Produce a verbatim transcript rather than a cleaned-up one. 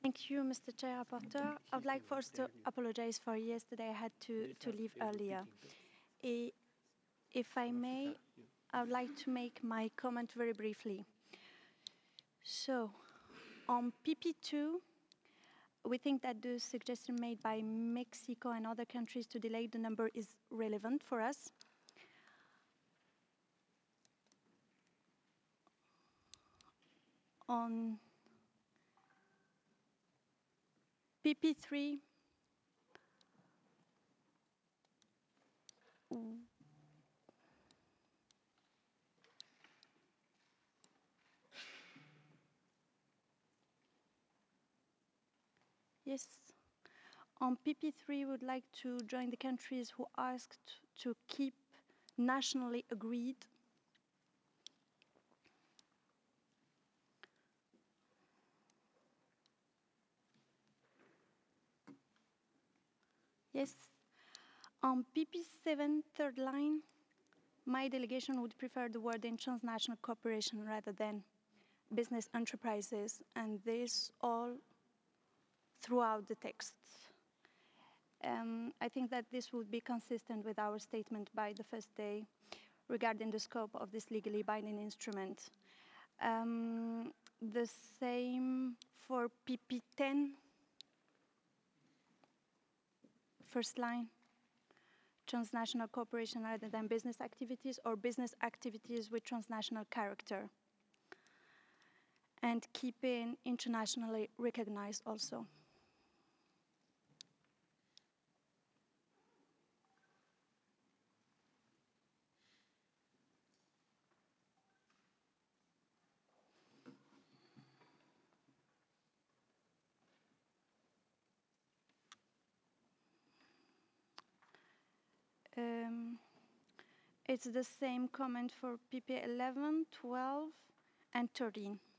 Thank you, Mister Chair Rapporteur. I would like first to apologize for yesterday. I had to, to leave earlier. I- If I may, I would like to make my comment very briefly. So, on P P two, we think that the suggestion made by Mexico and other countries to delay the number is relevant for us. On P P three, yes, on P P three, we would like to join the countries who asked to keep nationally agreed. Yes, on P P seven, third line, my delegation would prefer the word in transnational cooperation rather than business enterprises, and this all throughout the text. Um, I think that this would be consistent with our statement by the first day regarding the scope of this legally binding instrument. Um, the same for P P ten, first line, transnational cooperation rather than business activities or business activities with transnational character, and keeping internationally recognized also. Um, it's the same comment for P P eleven, twelve, and thirteen.